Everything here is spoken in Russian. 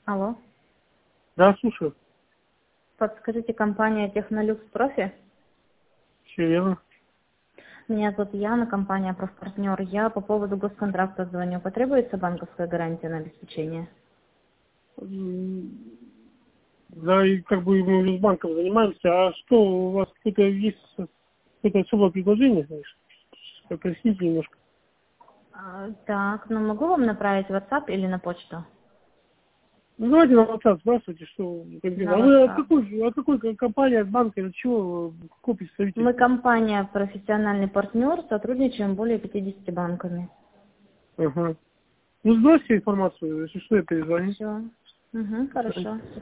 Алло. Да, слушаю. Подскажите, компания Технолюкс Профи? Все верно. Меня зовут Яна, компания Профпартнер. Я по поводу госконтракта звоню. Потребуется банковская гарантия на обеспечение? Да, и как бы мы уже с банком занимаемся. А что, у вас какое-то есть какое-то особое предложение, знаешь? Поясните немножко. Так, ну могу вам направить в WhatsApp или на почту? Ну, давайте на WhatsApp спрашивайте, что конкретно. На А вы от WhatsApp. какой компании, от банка, от чего, какой представитель? Мы компания профессиональный партнер, сотрудничаем более 50 банками. Ага. Ну, сбросьте информацию, если что, я перезвоню. Все. Угу, хорошо.